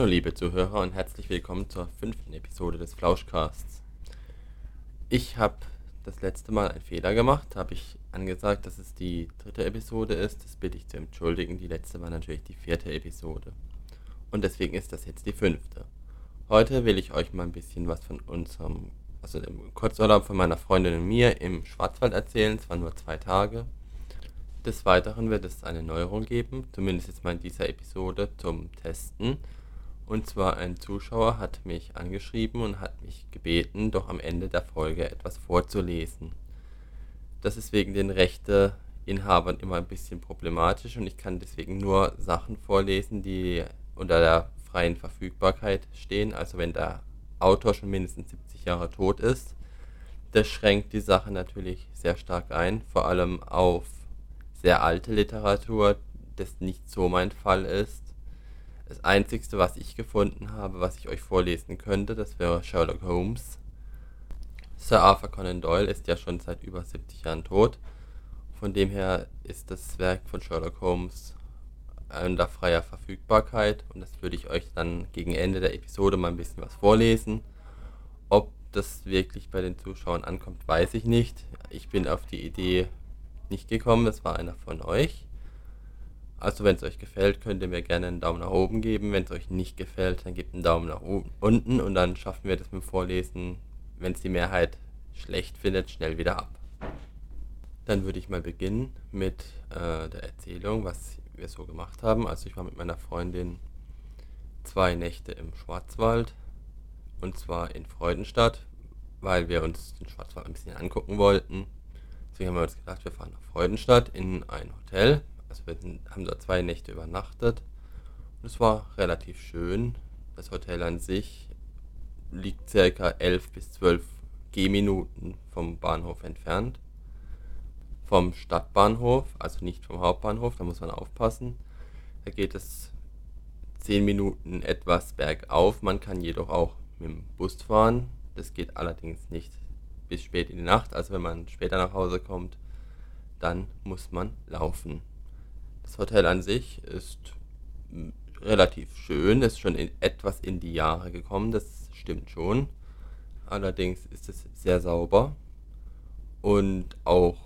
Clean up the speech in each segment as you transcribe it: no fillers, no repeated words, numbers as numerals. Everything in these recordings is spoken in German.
Hallo liebe Zuhörer und herzlich willkommen zur 5. Episode des Flauschcasts. Ich habe das letzte Mal einen Fehler gemacht, habe ich angesagt, dass es die 3. Episode ist. Das bitte ich zu entschuldigen, die letzte war natürlich die 4. Episode. Und deswegen ist das jetzt die 5. Heute will ich euch mal ein bisschen was von dem Kurzurlaub von meiner Freundin und mir im Schwarzwald erzählen. Es waren nur 2 Tage. Des Weiteren wird es eine Neuerung geben, zumindest jetzt mal in dieser Episode zum Testen. Und zwar ein Zuschauer hat mich angeschrieben und hat mich gebeten, doch am Ende der Folge etwas vorzulesen. Das ist wegen den Rechteinhabern immer ein bisschen problematisch und ich kann deswegen nur Sachen vorlesen, die unter der freien Verfügbarkeit stehen. Also wenn der Autor schon mindestens 70 Jahre tot ist. Das schränkt die Sache natürlich sehr stark ein, vor allem auf sehr alte Literatur, das nicht so mein Fall ist. Das Einzigste, was ich gefunden habe, was ich euch vorlesen könnte, das wäre Sherlock Holmes. Sir Arthur Conan Doyle ist ja schon seit über 70 Jahren tot. Von dem her ist das Werk von Sherlock Holmes unter freier Verfügbarkeit und das würde ich euch dann gegen Ende der Episode mal ein bisschen was vorlesen. Ob das wirklich bei den Zuschauern ankommt, weiß ich nicht. Ich bin auf die Idee nicht gekommen, das war einer von euch. Also wenn es euch gefällt, könnt ihr mir gerne einen Daumen nach oben geben. Wenn es euch nicht gefällt, dann gebt einen Daumen nach unten und dann schaffen wir das mit dem Vorlesen, wenn es die Mehrheit schlecht findet, schnell wieder ab. Dann würde ich mal beginnen mit der Erzählung, was wir so gemacht haben. Also ich war mit meiner Freundin 2 Nächte im Schwarzwald und zwar in Freudenstadt, weil wir uns den Schwarzwald ein bisschen angucken wollten. Deswegen haben wir uns gedacht, wir fahren nach Freudenstadt in ein Hotel. Also wir haben dort 2 Nächte übernachtet und es war relativ schön. Das Hotel an sich liegt ca. 11 bis 12 Gehminuten vom Bahnhof entfernt. Vom Stadtbahnhof, also nicht vom Hauptbahnhof, da muss man aufpassen. Da geht es 10 Minuten etwas bergauf. Man kann jedoch auch mit dem Bus fahren. Das geht allerdings nicht bis spät in die Nacht. Also wenn man später nach Hause kommt, dann muss man laufen. Das Hotel an sich ist relativ schön, ist schon etwas in die Jahre gekommen, das stimmt schon. Allerdings ist es sehr sauber und auch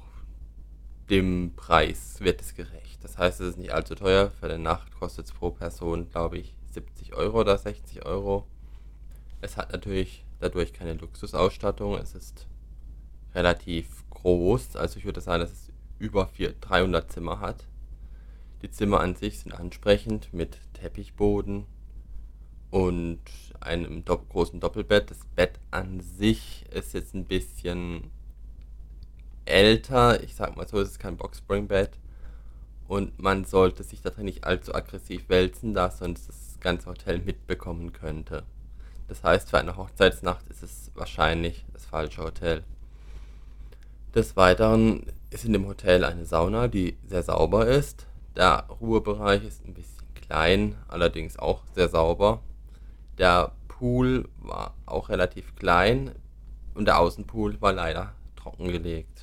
dem Preis wird es gerecht. Das heißt, es ist nicht allzu teuer. Für eine Nacht kostet es pro Person, glaube ich, 70 Euro oder 60 Euro. Es hat natürlich dadurch keine Luxusausstattung. Es ist relativ groß. Also ich würde sagen, dass es über 300 Zimmer hat. Die Zimmer an sich sind ansprechend mit Teppichboden und einem großen Doppelbett. Das Bett an sich ist jetzt ein bisschen älter. Ich sag mal so, es ist kein Boxspringbett. Und man sollte sich da drin nicht allzu aggressiv wälzen, da sonst das ganze Hotel mitbekommen könnte. Das heißt, für eine Hochzeitsnacht ist es wahrscheinlich das falsche Hotel. Des Weiteren ist in dem Hotel eine Sauna, die sehr sauber ist. Der Ruhebereich ist ein bisschen klein, allerdings auch sehr sauber. Der Pool war auch relativ klein und der Außenpool war leider trockengelegt.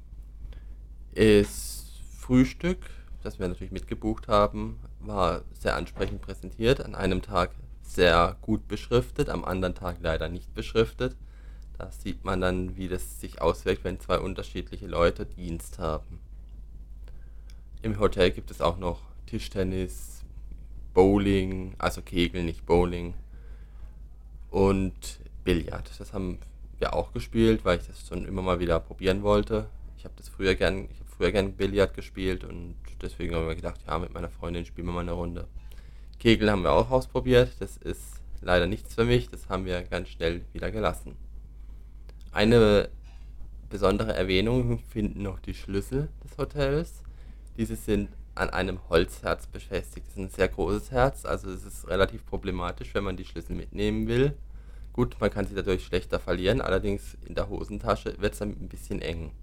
Das Frühstück, das wir natürlich mitgebucht haben, war sehr ansprechend präsentiert. An einem Tag sehr gut beschriftet, am anderen Tag leider nicht beschriftet. Da sieht man dann, wie das sich auswirkt, wenn 2 unterschiedliche Leute Dienst haben. Im Hotel gibt es auch noch Tischtennis, Bowling, also Kegel, nicht Bowling, und Billard. Das haben wir auch gespielt, weil ich das schon immer mal wieder probieren wollte. Ich habe früher gern Billard gespielt und deswegen haben wir gedacht, ja, mit meiner Freundin spielen wir mal eine Runde. Kegel haben wir auch ausprobiert, das ist leider nichts für mich, das haben wir ganz schnell wieder gelassen. Eine besondere Erwähnung finden noch die Schlüssel des Hotels. Diese sind an einem Holzherz befestigt. Das ist ein sehr großes Herz, also es ist relativ problematisch, wenn man die Schlüssel mitnehmen will. Gut, man kann sie dadurch schlechter verlieren, allerdings in der Hosentasche wird es dann ein bisschen eng.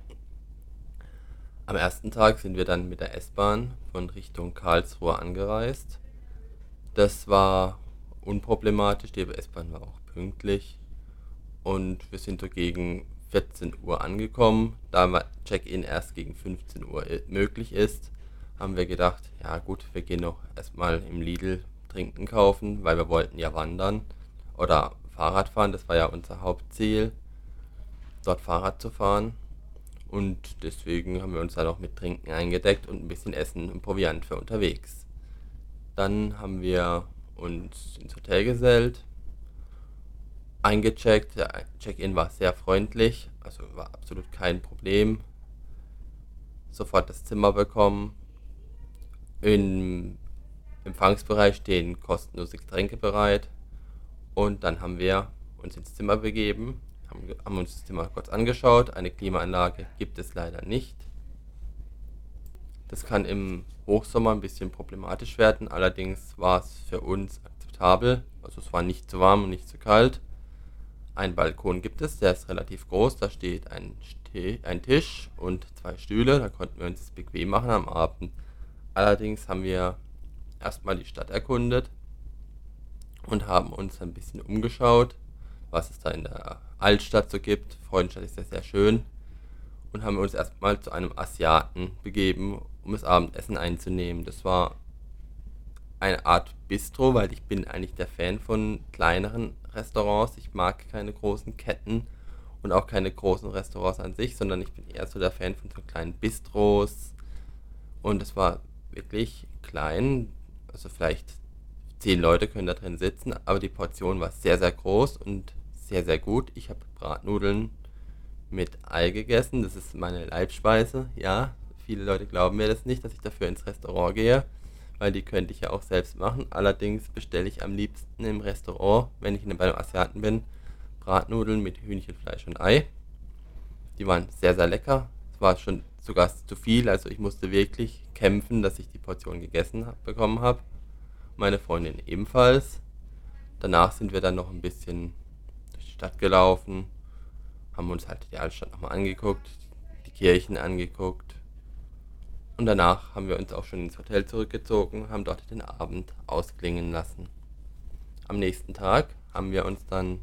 Am ersten Tag sind wir dann mit der S-Bahn von Richtung Karlsruhe angereist. Das war unproblematisch, die S-Bahn war auch pünktlich und wir sind so gegen 14 Uhr angekommen. Da Check-in erst gegen 15 Uhr möglich ist, haben wir gedacht, ja gut, wir gehen noch erstmal im Lidl Trinken kaufen, weil wir wollten ja wandern oder Fahrrad fahren. Das war ja unser Hauptziel, dort Fahrrad zu fahren. Und deswegen haben wir uns dann auch mit Trinken eingedeckt und ein bisschen Essen und Proviant für unterwegs. Dann haben wir uns ins Hotel gesellt, eingecheckt. Der Check-in war sehr freundlich, also war absolut kein Problem. Sofort das Zimmer bekommen. Im Empfangsbereich stehen kostenlose Getränke bereit. Und dann haben wir uns ins Zimmer begeben, haben uns das Zimmer kurz angeschaut. Eine Klimaanlage gibt es leider nicht. Das kann im Hochsommer ein bisschen problematisch werden, allerdings war es für uns akzeptabel. Also es war nicht zu warm und nicht zu kalt. Einen Balkon gibt es, der ist relativ groß, da steht ein Tisch und 2 Stühle, da konnten wir uns das bequem machen am Abend. Allerdings haben wir erstmal die Stadt erkundet und haben uns ein bisschen umgeschaut, was es da in der Altstadt so gibt. Freudenstadt ist ja sehr schön. Und haben uns erstmal zu einem Asiaten begeben, um das Abendessen einzunehmen. Das war eine Art Bistro, weil ich bin eigentlich der Fan von kleineren Restaurants. Ich mag keine großen Ketten und auch keine großen Restaurants an sich, sondern ich bin eher so der Fan von so kleinen Bistros. Und es war wirklich klein, also vielleicht 10 Leute können da drin sitzen, aber die Portion war sehr, sehr groß und sehr, sehr gut. Ich habe Bratnudeln mit Ei gegessen, das ist meine Leibspeise, ja. Viele Leute glauben mir das nicht, dass ich dafür ins Restaurant gehe, weil die könnte ich ja auch selbst machen. Allerdings bestelle ich am liebsten im Restaurant, wenn ich bei einem Asiaten bin, Bratnudeln mit Hühnchenfleisch und Ei. Die waren sehr, sehr lecker. Es war schon sogar zu viel, also ich musste wirklich kämpfen, dass ich die Portion bekommen habe. Meine Freundin ebenfalls. Danach sind wir dann noch ein bisschen durch die Stadt gelaufen, haben uns halt die Altstadt nochmal angeguckt, die Kirchen angeguckt. Und danach haben wir uns auch schon ins Hotel zurückgezogen, haben dort den Abend ausklingen lassen. Am nächsten Tag haben wir uns dann,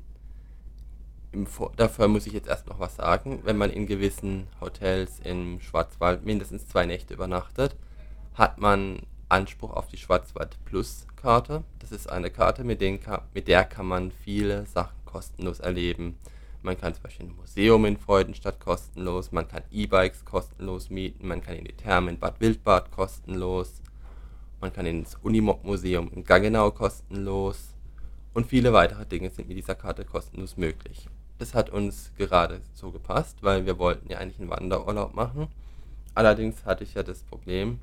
dafür muss ich jetzt erst noch was sagen, wenn man in gewissen Hotels im Schwarzwald mindestens 2 Nächte übernachtet, hat man Anspruch auf die Schwarzwald Plus Karte. Das ist eine Karte, mit der kann man viele Sachen kostenlos erleben. Man kann zum Beispiel ein Museum in Freudenstadt kostenlos, man kann E-Bikes kostenlos mieten, man kann in die Thermen in Bad Wildbad kostenlos, man kann ins Unimog-Museum in Gaggenau kostenlos und viele weitere Dinge sind mit dieser Karte kostenlos möglich. Das hat uns gerade so gepasst, weil wir wollten ja eigentlich einen Wanderurlaub machen. Allerdings hatte ich ja das Problem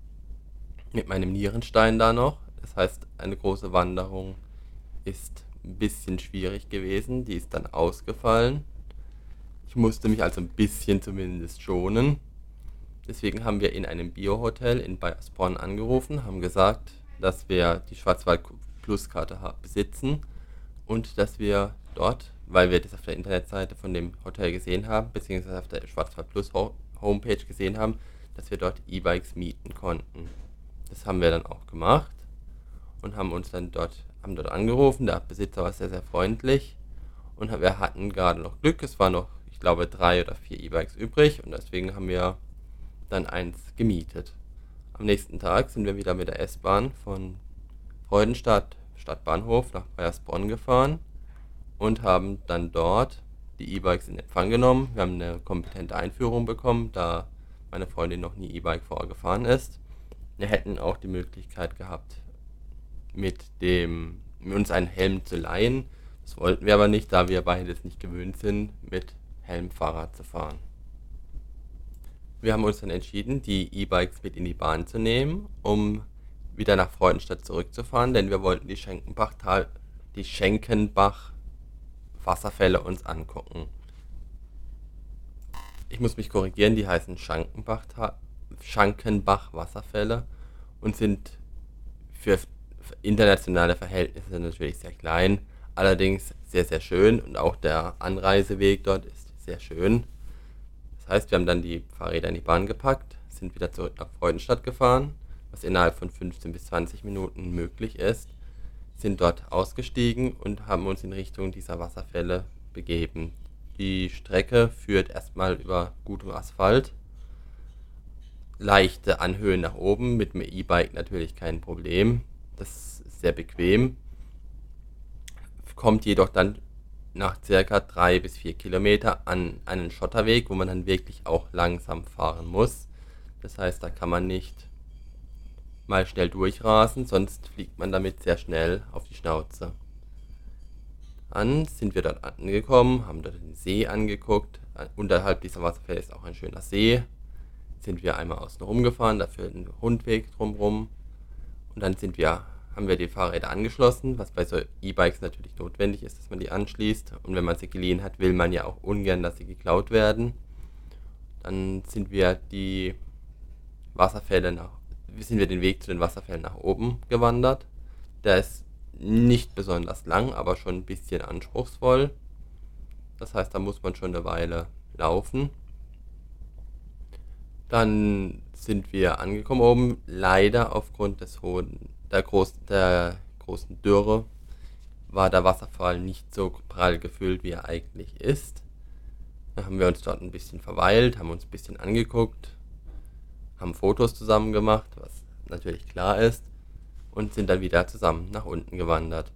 mit meinem Nierenstein da noch. Das heißt, eine große Wanderung ist ein bisschen schwierig gewesen. Die ist dann ausgefallen. Ich musste mich also ein bisschen zumindest schonen. Deswegen haben wir in einem Bio-Hotel in Baiersbronn angerufen, haben gesagt, dass wir die Schwarzwald Plus Karte besitzen und dass wir dort, weil wir das auf der Internetseite von dem Hotel gesehen haben, beziehungsweise auf der Schwarzwald Plus Homepage gesehen haben, dass wir dort E-Bikes mieten konnten. Das haben wir dann auch gemacht und haben dort angerufen. Der Besitzer war sehr, sehr freundlich und wir hatten gerade noch Glück. Es waren noch, ich glaube, 3 oder 4 E-Bikes übrig und deswegen haben wir dann eins gemietet. Am nächsten Tag sind wir wieder mit der S-Bahn von Freudenstadt Stadtbahnhof nach Baiersbronn gefahren und haben dann dort die E-Bikes in Empfang genommen. Wir haben eine kompetente Einführung bekommen, da meine Freundin noch nie E-Bike vorher gefahren ist. Wir hätten auch die Möglichkeit gehabt, mit uns einen Helm zu leihen. Das wollten wir aber nicht, da wir beide es nicht gewöhnt sind, mit Helm Fahrrad zu fahren. Wir haben uns dann entschieden, die E-Bikes mit in die Bahn zu nehmen, um wieder nach Freudenstadt zurückzufahren, denn wir wollten die Schenkenbach Wasserfälle uns angucken. Ich muss mich korrigieren, die heißen Schankenbach Wasserfälle und sind für internationale Verhältnisse natürlich sehr klein, allerdings sehr, sehr schön und auch der Anreiseweg dort ist sehr schön. Das heißt, wir haben dann die Fahrräder in die Bahn gepackt, sind wieder zurück nach Freudenstadt gefahren, was innerhalb von 15 bis 20 Minuten möglich ist, sind dort ausgestiegen und haben uns in Richtung dieser Wasserfälle begeben. Die Strecke führt erstmal über gutem Asphalt, leichte Anhöhen nach oben, mit dem E-Bike natürlich kein Problem. Das sehr bequem, kommt jedoch dann nach circa 3 bis 4 Kilometer an einen Schotterweg, wo man dann wirklich auch langsam fahren muss. Das heißt, da kann man nicht mal schnell durchrasen, sonst fliegt man damit sehr schnell auf die Schnauze. Dann sind wir dort angekommen, haben dort den See angeguckt. Unterhalb dieser Wasserfälle ist auch ein schöner See. Sind wir einmal außen rumgefahren, dafür einen Rundweg drumherum. Und dann haben wir die Fahrräder angeschlossen, was bei so E-Bikes natürlich notwendig ist, dass man die anschließt. Und wenn man sie geliehen hat, will man ja auch ungern, dass sie geklaut werden. Dann sind wir den Weg zu den Wasserfällen nach oben gewandert. Der ist nicht besonders lang, aber schon ein bisschen anspruchsvoll. Das heißt, da muss man schon eine Weile laufen. Dann sind wir angekommen oben. Leider aufgrund der großen Dürre war der Wasserfall nicht so prall gefüllt, wie er eigentlich ist. Dann haben wir uns dort ein bisschen verweilt, haben uns ein bisschen angeguckt, haben Fotos zusammen gemacht, was natürlich klar ist, und sind dann wieder zusammen nach unten gewandert.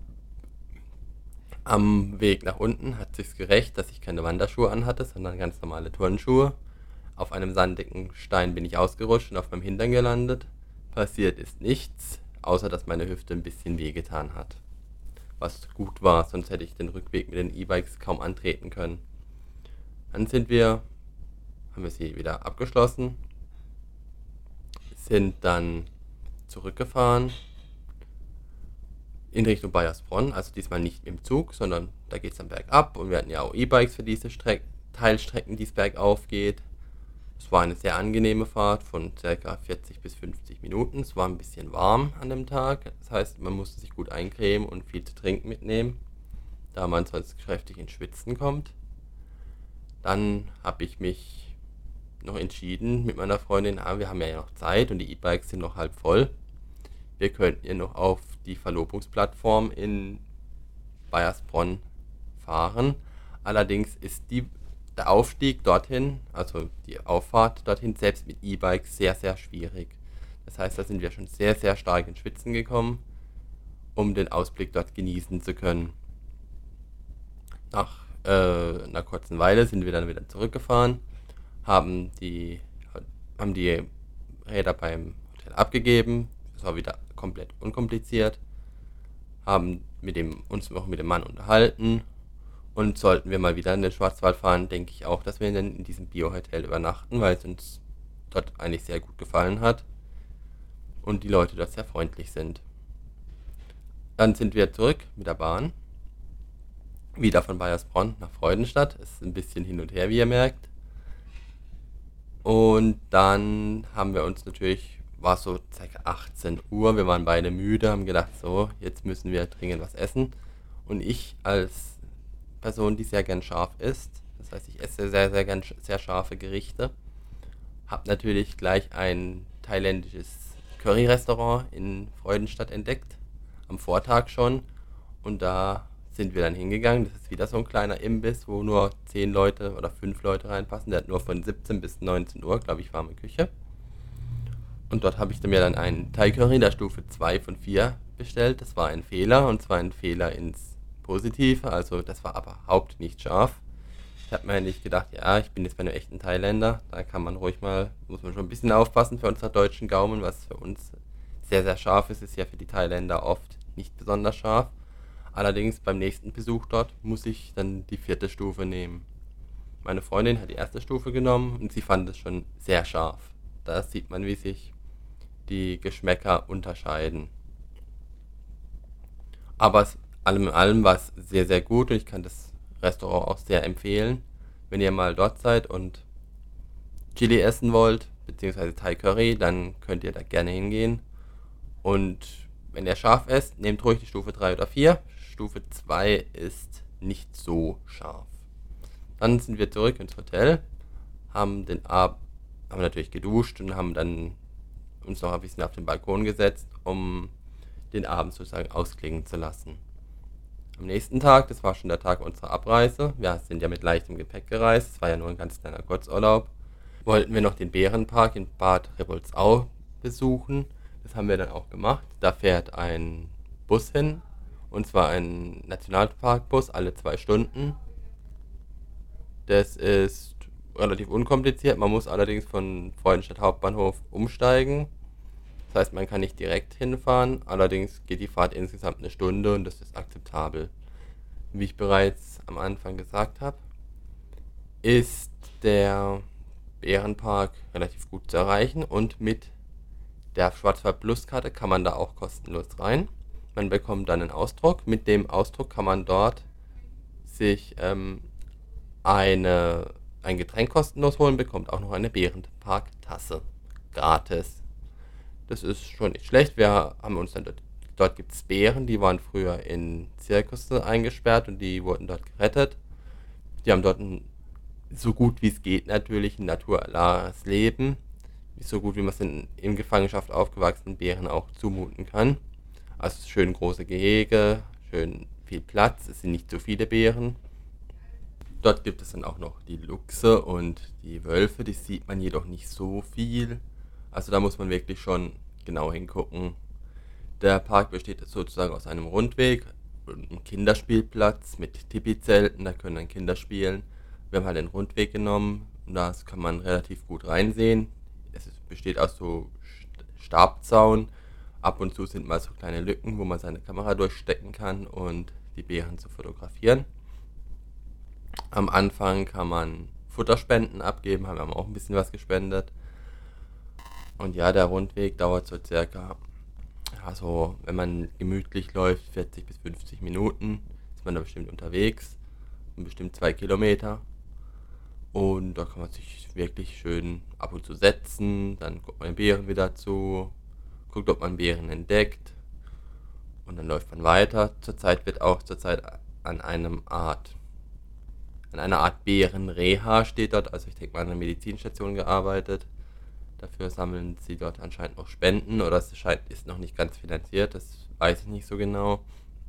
Am Weg nach unten hat sich's gerächt, dass ich keine Wanderschuhe anhatte, sondern ganz normale Turnschuhe. Auf einem sandigen Stein bin ich ausgerutscht und auf meinem Hintern gelandet. Passiert ist nichts, außer dass meine Hüfte ein bisschen wehgetan hat. Was gut war, sonst hätte ich den Rückweg mit den E-Bikes kaum antreten können. Dann haben wir sie wieder abgeschlossen, sind dann zurückgefahren in Richtung Baiersbronn, also diesmal nicht im Zug, sondern da geht es dann bergab und wir hatten ja auch E-Bikes für diese Teilstrecken, die es bergauf geht. Es war eine sehr angenehme Fahrt von ca. 40 bis 50 Minuten. Es war ein bisschen warm an dem Tag, das heißt, man musste sich gut eincremen und viel zu trinken mitnehmen, da man sonst kräftig ins Schwitzen kommt. Dann habe ich mich noch entschieden mit meiner Freundin, wir haben ja noch Zeit und die E-Bikes sind noch halb voll. Wir könnten ja noch auf die Verlobungsplattform in Baiersbronn fahren. Allerdings ist der Aufstieg dorthin, also die Auffahrt dorthin, selbst mit E-Bikes sehr, sehr schwierig. Das heißt, da sind wir schon sehr, sehr stark ins Schwitzen gekommen, um den Ausblick dort genießen zu können. Nach einer kurzen Weile sind wir dann wieder zurückgefahren, haben die Räder beim Hotel abgegeben. Das war wieder komplett unkompliziert. Haben uns noch mit dem Mann unterhalten. Und sollten wir mal wieder in den Schwarzwald fahren, denke ich auch, dass wir dann in diesem Bio-Hotel übernachten, weil es uns dort eigentlich sehr gut gefallen hat. Und die Leute dort sehr freundlich sind. Dann sind wir zurück mit der Bahn. Wieder von Baiersbronn nach Freudenstadt. Es ist ein bisschen hin und her, wie ihr merkt. Und dann haben wir uns war so ca. 18 Uhr, wir waren beide müde, haben gedacht, so, jetzt müssen wir dringend was essen. Und ich als Person, die sehr gern scharf isst, das heißt, ich esse sehr, sehr gern sehr scharfe Gerichte, habe natürlich gleich ein thailändisches Curry-Restaurant in Freudenstadt entdeckt, am Vortag schon. Und da sind wir dann hingegangen. Das ist wieder so ein kleiner Imbiss, wo nur 10 Leute oder 5 Leute reinpassen. Der hat nur von 17 bis 19 Uhr, glaube ich, warme Küche. Und dort habe ich mir dann einen Thai Curry der Stufe 2 von 4 bestellt. Das war ein Fehler, und zwar ein Fehler ins Positive. Also das war aber überhaupt nicht scharf. Ich habe mir eigentlich gedacht, ja, ich bin jetzt bei einem echten Thailänder. Da muss man schon ein bisschen aufpassen für unsere deutschen Gaumen. Was für uns sehr, sehr scharf ist ja für die Thailänder oft nicht besonders scharf. Allerdings beim nächsten Besuch dort muss ich dann die 4. Stufe nehmen. Meine Freundin hat die 1. Stufe genommen und sie fand es schon sehr scharf. Da sieht man, wie sich die Geschmäcker unterscheiden. Aber allem in allem war es sehr, sehr gut und ich kann das Restaurant auch sehr empfehlen. Wenn ihr mal dort seid und Chili essen wollt, beziehungsweise Thai Curry, dann könnt ihr da gerne hingehen. Und wenn ihr scharf esst, nehmt ruhig die Stufe 3 oder 4. Stufe 2 ist nicht so scharf. Dann sind wir zurück ins Hotel, haben natürlich geduscht und haben dann uns noch ein bisschen auf den Balkon gesetzt, um den Abend sozusagen ausklingen zu lassen. Am nächsten Tag, das war schon der Tag unserer Abreise, wir sind ja mit leichtem Gepäck gereist, es war ja nur ein ganz kleiner Kurzurlaub, wollten wir noch den Bärenpark in Bad Rebolzau besuchen. Das haben wir dann auch gemacht. Da fährt ein Bus hin, und zwar ein Nationalparkbus alle 2 Stunden. Das ist relativ unkompliziert. Man muss allerdings von Freudenstadt Hauptbahnhof umsteigen. Das heißt, man kann nicht direkt hinfahren. Allerdings geht die Fahrt insgesamt 1 Stunde und das ist akzeptabel. Wie ich bereits am Anfang gesagt habe, ist der Bärenpark relativ gut zu erreichen und mit der Schwarzwald Plus Karte kann man da auch kostenlos rein. Man bekommt dann einen Ausdruck. Mit dem Ausdruck kann man dort sich ein Getränk kostenlos holen, bekommt auch noch eine Bärenpark-Tasse gratis. Das ist schon nicht schlecht. Wir haben uns dann dort gibt es Bären, die waren früher in Zirkusse eingesperrt und die wurden dort gerettet. Die haben dort so gut wie es geht natürlich ein naturnahes Leben. So gut wie man es in Gefangenschaft aufgewachsenen Bären auch zumuten kann. Also schön große Gehege, schön viel Platz, es sind nicht so viele Bären. Dort gibt es dann auch noch die Luchse und die Wölfe, die sieht man jedoch nicht so viel. Also da muss man wirklich schon genau hingucken. Der Park besteht sozusagen aus einem Rundweg und einem Kinderspielplatz mit Tipi-Zelten, da können dann Kinder spielen. Wir haben halt den Rundweg genommen und da kann man relativ gut reinsehen. Besteht aus so Stabzaun. Ab und zu sind mal so kleine Lücken, wo man seine Kamera durchstecken kann und die Bären zu fotografieren. Am Anfang kann man Futterspenden abgeben, haben wir auch ein bisschen was gespendet. Und ja, der Rundweg dauert so circa, also wenn man gemütlich läuft, 40 bis 50 Minuten, ist man da bestimmt unterwegs, bestimmt 2 Kilometer. Und da kann man sich wirklich schön ab und zu setzen, dann guckt man den Bären wieder zu, guckt, ob man Bären entdeckt und dann läuft man weiter. Zurzeit wird auch an einer Art Bärenreha steht dort, also ich denke mal an einer Medizinstation gearbeitet. Dafür sammeln sie dort anscheinend noch Spenden oder es ist noch nicht ganz finanziert, das weiß ich nicht so genau.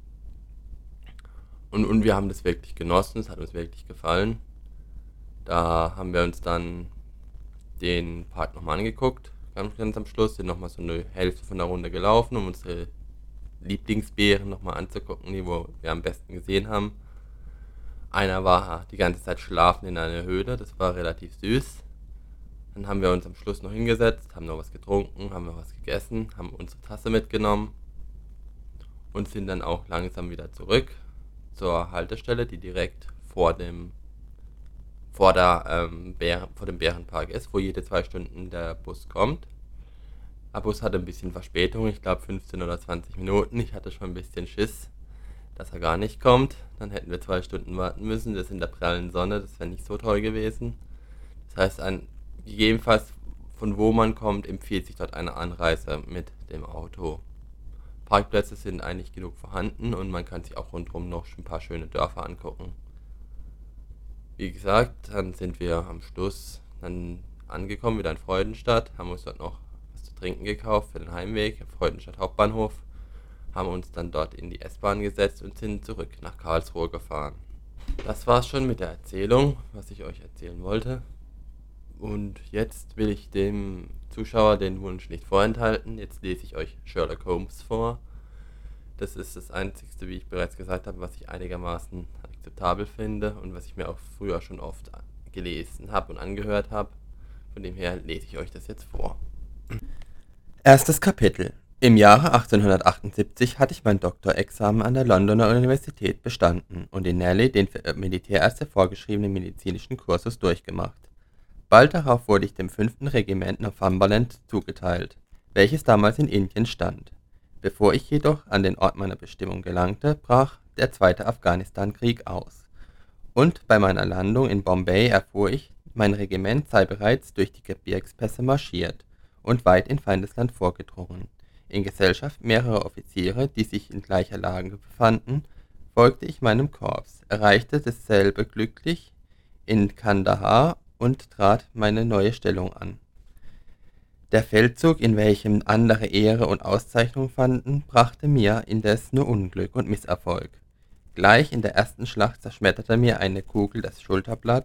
Und wir haben das wirklich genossen, es hat uns wirklich gefallen. Da haben wir uns dann den Park nochmal angeguckt, ganz am Schluss, sind nochmal so eine Hälfte von der Runde gelaufen, um unsere Lieblingsbären nochmal anzugucken, die wir am besten gesehen haben. Einer war die ganze Zeit schlafen in einer Höhle, das war relativ süß. Dann haben wir uns am Schluss noch hingesetzt, haben noch was getrunken, haben noch was gegessen, haben unsere Tasse mitgenommen und sind dann auch langsam wieder zurück zur Haltestelle, die direkt vor dem Bärenpark ist, wo jede 2 Stunden der Bus kommt. Der Bus hatte ein bisschen Verspätung, ich glaube 15 oder 20 Minuten. Ich hatte schon ein bisschen Schiss, dass er gar nicht kommt. Dann hätten wir 2 Stunden warten müssen, das in der prallen Sonne, das wäre nicht so toll gewesen. Das heißt, gegebenenfalls von wo man kommt, empfiehlt sich dort eine Anreise mit dem Auto. Parkplätze sind eigentlich genug vorhanden und man kann sich auch rundherum noch ein paar schöne Dörfer angucken. Wie gesagt, dann sind wir am Schluss dann angekommen, wieder in Freudenstadt, haben uns dort noch was zu trinken gekauft für den Heimweg, Freudenstadt Hauptbahnhof, haben uns dann dort in die S-Bahn gesetzt und sind zurück nach Karlsruhe gefahren. Das war's schon mit der Erzählung, was ich euch erzählen wollte. Und jetzt will ich dem Zuschauer den Wunsch nicht vorenthalten. Jetzt lese ich euch Sherlock Holmes vor. Das ist das Einzige, wie ich bereits gesagt habe, was ich einigermaßen akzeptabel finde und was ich mir auch früher schon oft gelesen habe und angehört habe. Von dem her lese ich euch das jetzt vor. Erstes Kapitel. Im Jahre 1878 hatte ich mein Doktorexamen an der Londoner Universität bestanden und in Nelly den für Militärärzte vorgeschriebenen medizinischen Kursus durchgemacht. Bald darauf wurde ich dem 5. Regiment Northumberland zugeteilt, welches damals in Indien stand. Bevor ich jedoch an den Ort meiner Bestimmung gelangte, brach der Zweite Afghanistan-Krieg aus. Und bei meiner Landung in Bombay erfuhr ich, mein Regiment sei bereits durch die Gebirgspässe marschiert und weit in Feindesland vorgedrungen. In Gesellschaft mehrerer Offiziere, die sich in gleicher Lage befanden, folgte ich meinem Korps, erreichte dasselbe glücklich in Kandahar und trat meine neue Stellung an. Der Feldzug, in welchem andere Ehre und Auszeichnung fanden, brachte mir indes nur Unglück und Misserfolg. Gleich in der ersten Schlacht zerschmetterte mir eine Kugel das Schulterblatt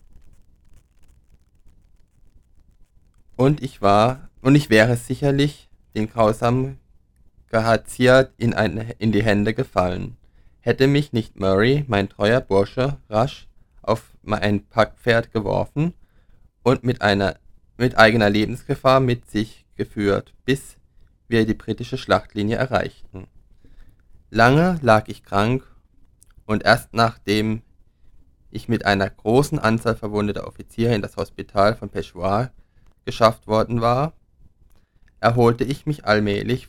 und ich wäre sicherlich den grausamen Gehazia in die Hände gefallen. Hätte mich nicht Murray, mein treuer Bursche, rasch auf ein Packpferd geworfen und mit eigener Lebensgefahr mit sich geführt, bis wir die britische Schlachtlinie erreichten. Lange lag ich krank und erst nachdem ich mit einer großen Anzahl verwundeter Offiziere in das Hospital von Peshawar geschafft worden war, erholte ich mich allmählich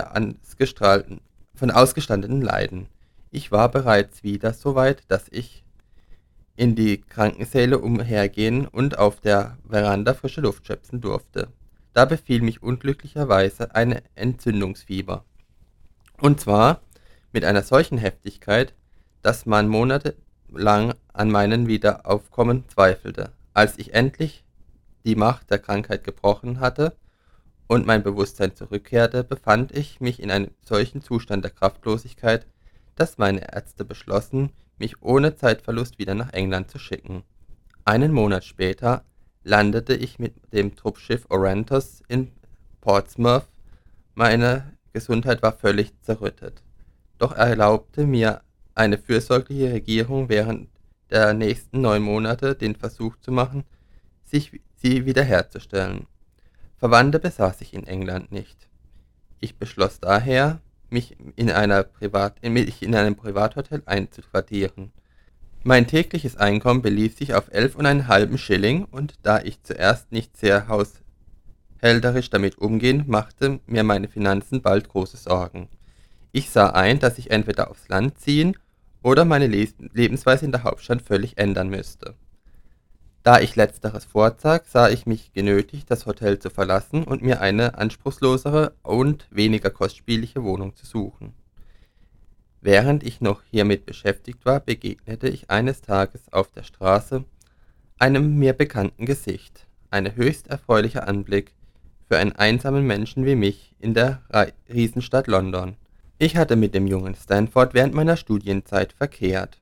von ausgestandenen Leiden. Ich war bereits wieder so weit, dass ich in die Krankensäle umhergehen und auf der Veranda frische Luft schöpfen durfte. Da befiel mich unglücklicherweise ein Entzündungsfieber. Und zwar mit einer solchen Heftigkeit, dass man monatelang an meinem Wiederaufkommen zweifelte. Als ich endlich die Macht der Krankheit gebrochen hatte und mein Bewusstsein zurückkehrte, befand ich mich in einem solchen Zustand der Kraftlosigkeit, dass meine Ärzte beschlossen, mich ohne Zeitverlust wieder nach England zu schicken. Einen Monat später landete ich mit dem Truppschiff Orontes in Portsmouth. Meine Gesundheit war völlig zerrüttet. Doch erlaubte mir eine fürsorgliche Regierung während der nächsten 9 Monate den Versuch zu machen, sie wiederherzustellen. Verwandte besaß ich in England nicht. Ich beschloss daher, mich in einem Privathotel einzuquartieren. Mein tägliches Einkommen belief sich auf 11,5 Schilling und da ich zuerst nicht sehr haushälterisch damit umgehen, machte mir meine Finanzen bald große Sorgen. Ich sah ein, dass ich entweder aufs Land ziehen oder meine Lebensweise in der Hauptstadt völlig ändern müsste. Da ich letzteres vorzog, sah ich mich genötigt, das Hotel zu verlassen und mir eine anspruchslosere und weniger kostspielige Wohnung zu suchen. Während ich noch hiermit beschäftigt war, begegnete ich eines Tages auf der Straße einem mir bekannten Gesicht. Ein höchst erfreulicher Anblick für einen einsamen Menschen wie mich in der Riesenstadt London. Ich hatte mit dem jungen Stanford während meiner Studienzeit verkehrt,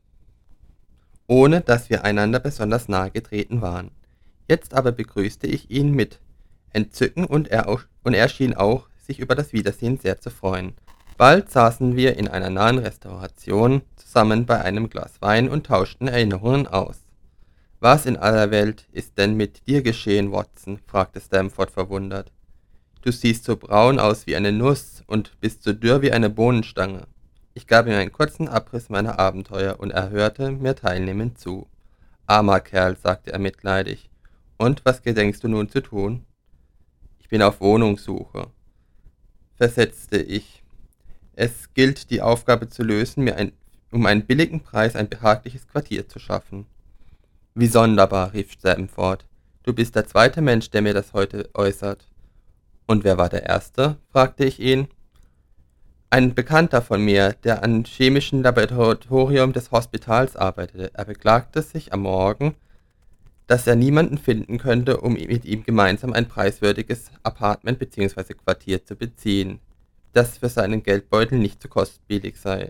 ohne dass wir einander besonders nahe getreten waren. Jetzt aber begrüßte ich ihn mit Entzücken und er schien auch, sich über das Wiedersehen sehr zu freuen. Bald saßen wir in einer nahen Restauration zusammen bei einem Glas Wein und tauschten Erinnerungen aus. »Was in aller Welt ist denn mit dir geschehen, Watson?« fragte Stamford verwundert. »Du siehst so braun aus wie eine Nuss und bist so dürr wie eine Bohnenstange.« Ich gab ihm einen kurzen Abriss meiner Abenteuer und er hörte mir teilnehmend zu. »Armer Kerl«, sagte er mitleidig. »Und was gedenkst du nun zu tun?« »Ich bin auf Wohnungssuche«, versetzte ich. Es gilt die Aufgabe zu lösen, mir um einen billigen Preis ein behagliches Quartier zu schaffen. »Wie sonderbar«, rief Stamford. »Du bist der zweite Mensch, der mir das heute äußert.« »Und wer war der Erste?«, fragte ich ihn. »Ein Bekannter von mir, der am chemischen Laboratorium des Hospitals arbeitete. Er beklagte sich am Morgen, dass er niemanden finden könnte, um mit ihm gemeinsam ein preiswürdiges Appartement bzw. Quartier zu beziehen, das für seinen Geldbeutel nicht zu kostspielig sei.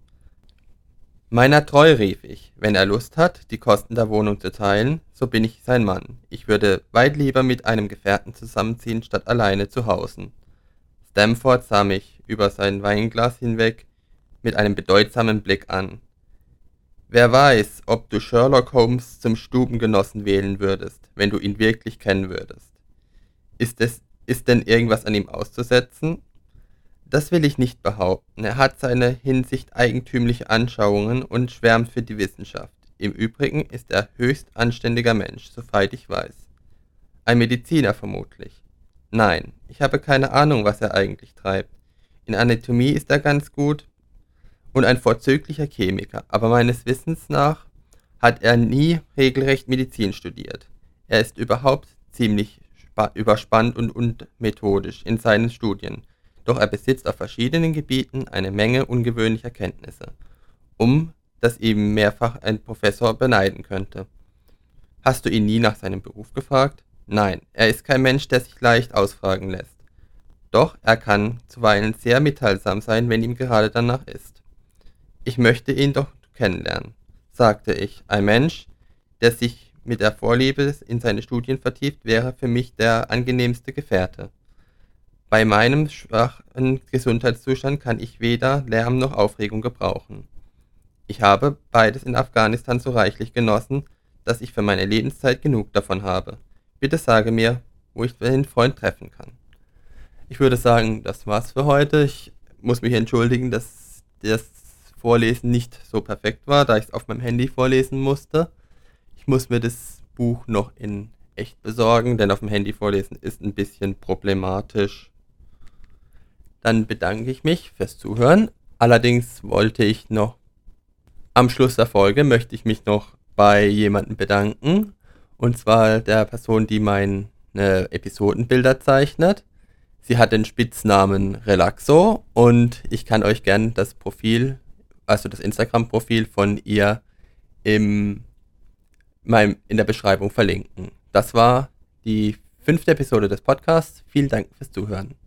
»Meiner treu«, rief ich, »wenn er Lust hat, die Kosten der Wohnung zu teilen, so bin ich sein Mann. Ich würde weit lieber mit einem Gefährten zusammenziehen, statt alleine zu hausen.« Stamford sah mich über sein Weinglas hinweg mit einem bedeutsamen Blick an. »Wer weiß, ob du Sherlock Holmes zum Stubengenossen wählen würdest, wenn du ihn wirklich kennen würdest. Ist denn irgendwas an ihm auszusetzen?« »Das will ich nicht behaupten. Er hat seine Hinsicht eigentümliche Anschauungen und schwärmt für die Wissenschaft. Im Übrigen ist er höchst anständiger Mensch, soweit ich weiß.« »Ein Mediziner vermutlich.« »Nein, ich habe keine Ahnung, was er eigentlich treibt. In Anatomie ist er ganz gut und ein vorzüglicher Chemiker, aber meines Wissens nach hat er nie regelrecht Medizin studiert. Er ist überhaupt ziemlich überspannt und unmethodisch in seinen Studien, doch er besitzt auf verschiedenen Gebieten eine Menge ungewöhnlicher Kenntnisse, das ihm mehrfach ein Professor beneiden könnte.« »Hast du ihn nie nach seinem Beruf gefragt?« »Nein, er ist kein Mensch, der sich leicht ausfragen lässt. Doch er kann zuweilen sehr mitteilsam sein, wenn ihm gerade danach ist.« »Ich möchte ihn doch kennenlernen«, sagte ich. »Ein Mensch, der sich mit der Vorliebe in seine Studien vertieft, wäre für mich der angenehmste Gefährte.« Bei meinem schwachen Gesundheitszustand kann ich weder Lärm noch Aufregung gebrauchen. Ich habe beides in Afghanistan so reichlich genossen, dass ich für meine Lebenszeit genug davon habe. Bitte sage mir, wo ich den Freund treffen kann. Ich würde sagen, das war's für heute. Ich muss mich entschuldigen, dass das Vorlesen nicht so perfekt war, da ich es auf meinem Handy vorlesen musste. Ich muss mir das Buch noch in echt besorgen, denn auf dem Handy vorlesen ist ein bisschen problematisch. Dann bedanke ich mich fürs Zuhören. Allerdings wollte ich noch am Schluss der Folge möchte ich mich noch bei jemandem bedanken. Und zwar der Person, die meine Episodenbilder zeichnet. Sie hat den Spitznamen Relaxo und ich kann euch gern das Profil, also das Instagram-Profil von ihr in der Beschreibung verlinken. Das war die 5. Episode des Podcasts. Vielen Dank fürs Zuhören.